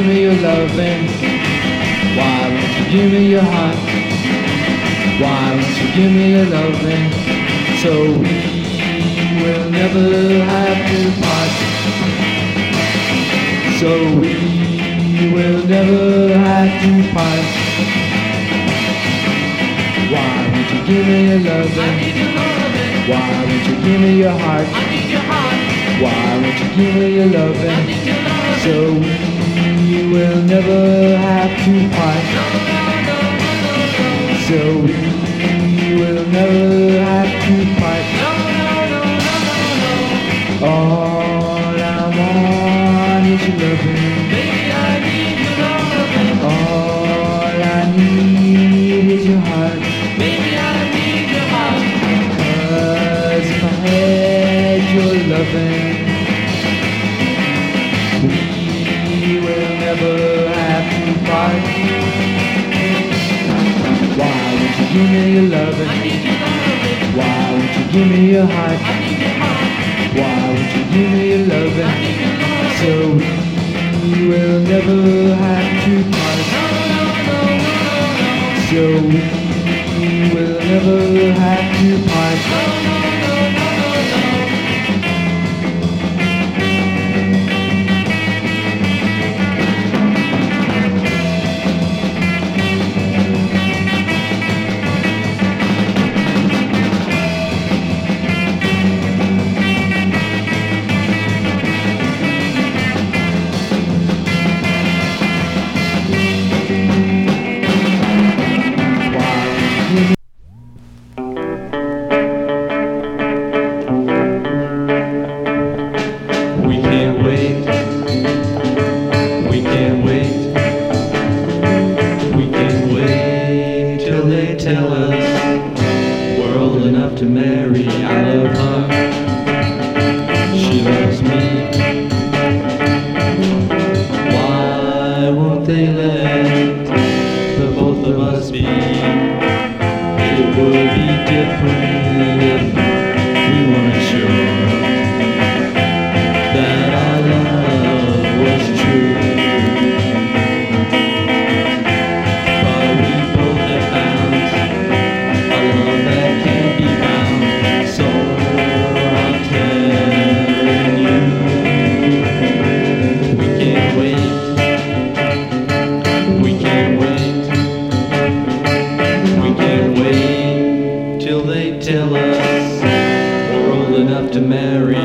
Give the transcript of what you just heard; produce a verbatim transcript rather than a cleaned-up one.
give me your loving? Why won't you give me your heart? Why won't you give me your loving? So we will never have to part. So we will never have to part. Why won't you give me your loving? Why won't you give me your heart? Why won't you give me your loving? So we will never have to part. So we will never have to part. All I want is your loving. All I need is your heart. Cause if I had your loving, we will never have to part. Why won't you give me your loving? Why won't you give me your heart? Why won't you give me your loving? So we will never have to part. So we will never have to part. Tell us we're old enough to marry. I love her, she loves me. Why won't they let the both of us be? It would be different if we weren't sure that our love was true. Tell us we're old enough to marry.